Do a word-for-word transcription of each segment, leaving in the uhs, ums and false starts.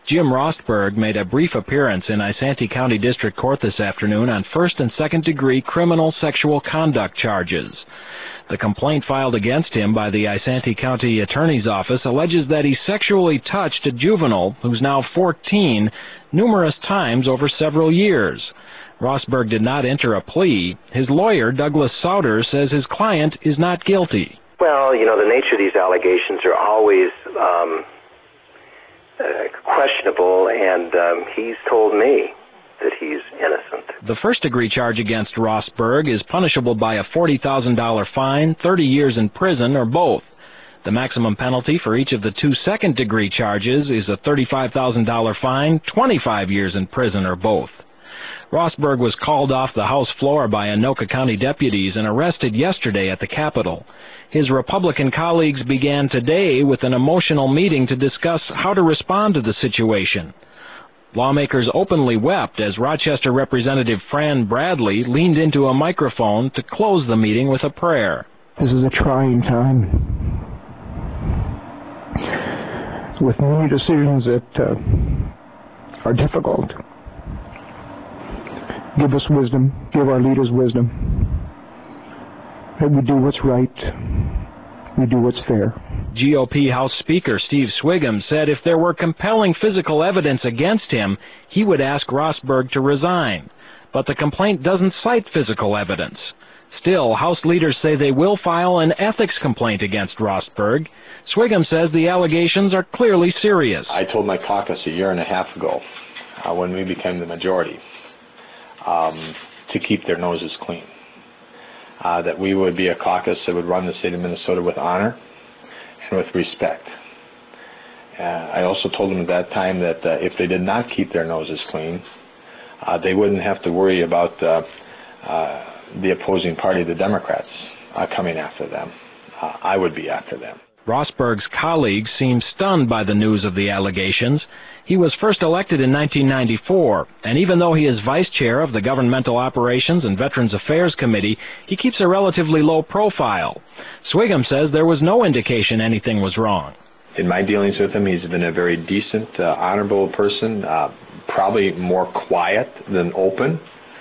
Jim Rostberg made a brief appearance in Isanti County District Court this afternoon on first and second degree criminal sexual conduct charges. The complaint filed against him by the Isanti County Attorney's Office alleges that he sexually touched a juvenile, who's now fourteen, numerous times over several years. Rostberg did not enter a plea. His lawyer, Douglas Sauter, says his client is not guilty. Well, you know, the nature of these allegations are always um, uh, questionable, and um, he's told me that he's innocent. The first-degree charge against Rostberg is punishable by a forty thousand dollars fine, thirty years in prison, or both. The maximum penalty for each of the two second-degree charges is a thirty-five thousand dollars fine, twenty-five years in prison, or both. Rostberg was called off the House floor by Anoka County deputies and arrested yesterday at the Capitol. His Republican colleagues began today with an emotional meeting to discuss how to respond to the situation. Lawmakers openly wept as Rochester Representative Fran Bradley leaned into a microphone to close the meeting with a prayer. This is a trying time, with many decisions that uh, are difficult. Give us wisdom, give our leaders wisdom, that we do what's right, we do what's fair. G O P House Speaker Steve Swigum said if there were compelling physical evidence against him, he would ask Rostberg to resign. But the complaint doesn't cite physical evidence. Still, House leaders say they will file an ethics complaint against Rostberg. Swigum says the allegations are clearly serious. I told my caucus a year and a half ago, uh, when we became the majority, um, to keep their noses clean. Uh, that we would be a caucus that would run the state of Minnesota with honor and with respect. Uh, I also told them at that time that uh, if they did not keep their noses clean, uh, they wouldn't have to worry about uh, uh, the opposing party, the Democrats, uh, coming after them. Uh, I would be after them. Rostberg's colleagues seem stunned by the news of the allegations. He was first elected in nineteen ninety-four, and even though he is vice chair of the Governmental Operations and Veterans Affairs Committee, he keeps a relatively low profile. Swigum says there was no indication anything was wrong. In my dealings with him, he's been a very decent, uh, honorable person, uh, probably more quiet than open.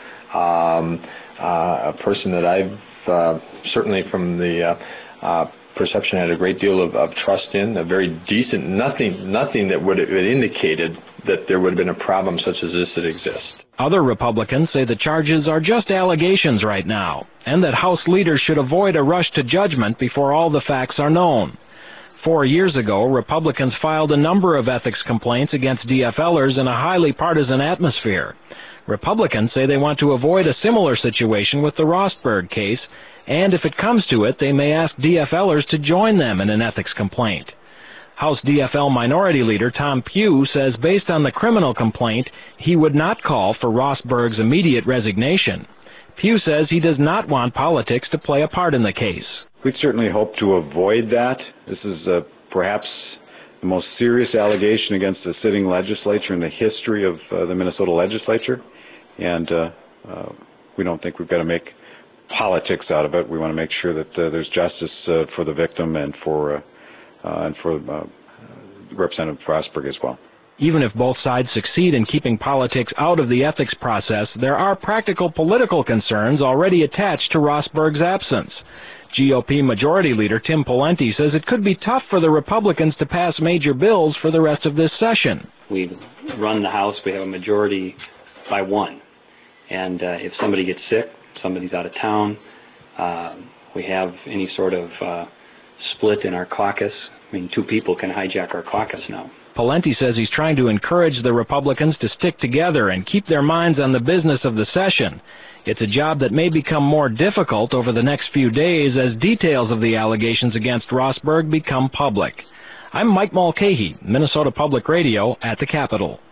Um, uh, a person that I've uh, certainly from the uh, uh, perception had a great deal of, of trust in, a very decent, nothing nothing that would have indicated that there would have been a problem such as this that exists. Other Republicans say the charges are just allegations right now, and that House leaders should avoid a rush to judgment before all the facts are known. Four years ago, Republicans filed a number of ethics complaints against D F Lers in a highly partisan atmosphere. Republicans say they want to avoid a similar situation with the Rostberg case, and if it comes to it, they may ask D F Lers to join them in an ethics complaint. House D F L Minority Leader Tom Pugh says based on the criminal complaint, he would not call for Rostberg's immediate resignation. Pugh says he does not want politics to play a part in the case. We'd certainly hope to avoid that. This is uh, perhaps the most serious allegation against a sitting legislature in the history of uh, the Minnesota legislature, and uh, uh, we don't think we've got to make politics out of it. We want to make sure that uh, there's justice uh, for the victim and for uh, uh, and for uh, Representative Rostberg as well. Even if both sides succeed in keeping politics out of the ethics process, there are practical political concerns already attached to Rostberg's absence. G O P Majority Leader Tim Pawlenty says it could be tough for the Republicans to pass major bills for the rest of this session. We run the House, we have a majority by one. And uh, if somebody gets sick, somebody's out of town, uh, we have any sort of uh, split in our caucus. I mean, two people can hijack our caucus now. Pawlenty says he's trying to encourage the Republicans to stick together and keep their minds on the business of the session. It's a job that may become more difficult over the next few days as details of the allegations against Rostberg become public. I'm Mike Mulcahy, Minnesota Public Radio at the Capitol.